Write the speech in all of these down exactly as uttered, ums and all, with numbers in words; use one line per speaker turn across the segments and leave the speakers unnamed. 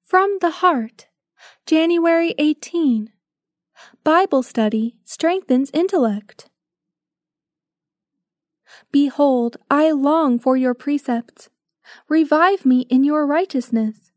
From the Heart, January eighteenth. Bible Study Strengthens Intellect. Behold, I long for your precepts. Revive me in your righteousness.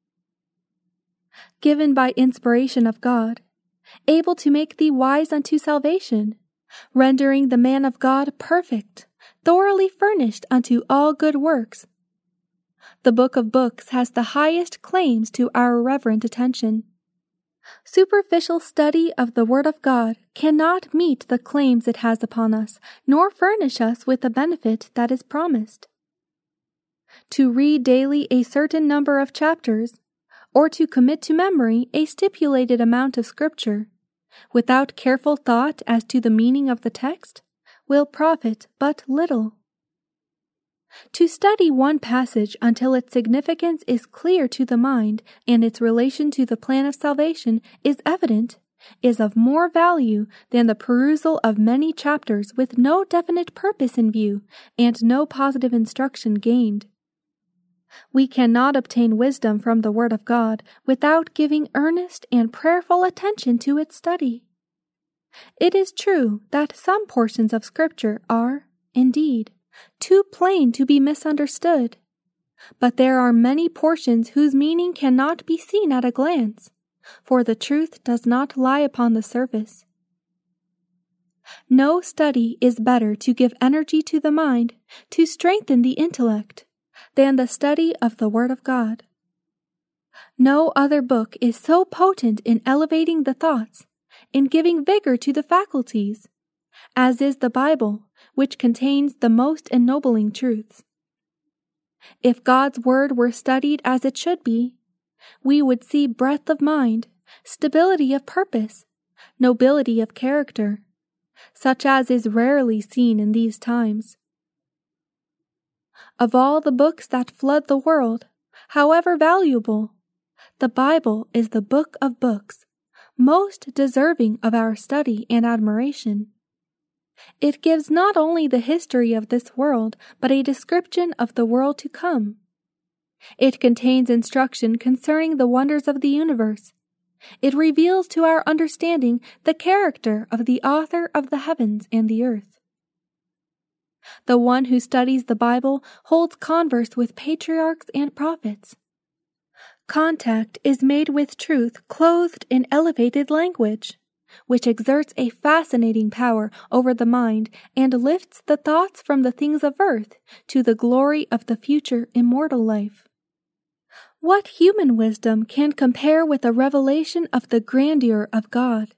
Given by inspiration of God, able to make thee wise unto salvation, rendering the man of God perfect, thoroughly furnished unto all good works. The Book of Books has the highest claims to our reverent attention. Superficial study of the Word of God cannot meet the claims it has upon us, nor furnish us with the benefit that is promised. To read daily a certain number of chapters, or to commit to memory a stipulated amount of Scripture, without careful thought as to the meaning of the text, will profit but little. To study one passage until its significance is clear to the mind and its relation to the plan of salvation is evident, is of more value than the perusal of many chapters with no definite purpose in view and no positive instruction gained. We cannot obtain wisdom from the Word of God without giving earnest and prayerful attention to its study. It is true that some portions of Scripture are, indeed, too plain to be misunderstood, but there are many portions whose meaning cannot be seen at a glance, for the truth does not lie upon the surface. No study is better to give energy to the mind, to strengthen the intellect, than the study of the Word of God. No other book is so potent in elevating the thoughts, in giving vigor to the faculties, as is the Bible, which contains the most ennobling truths. If God's Word were studied as it should be, we would see breadth of mind, stability of purpose, nobility of character, such as is rarely seen in these times. Of all the books that flood the world, however valuable, the Bible is the book of books, most deserving of our study and admiration. It gives not only the history of this world, but a description of the world to come. It contains instruction concerning the wonders of the universe. It reveals to our understanding the character of the author of the heavens and the earth. The one who studies the Bible holds converse with patriarchs and prophets. Contact is made with truth clothed in elevated language, which exerts a fascinating power over the mind and lifts the thoughts from the things of earth to the glory of the future immortal life. What human wisdom can compare with a revelation of the grandeur of God?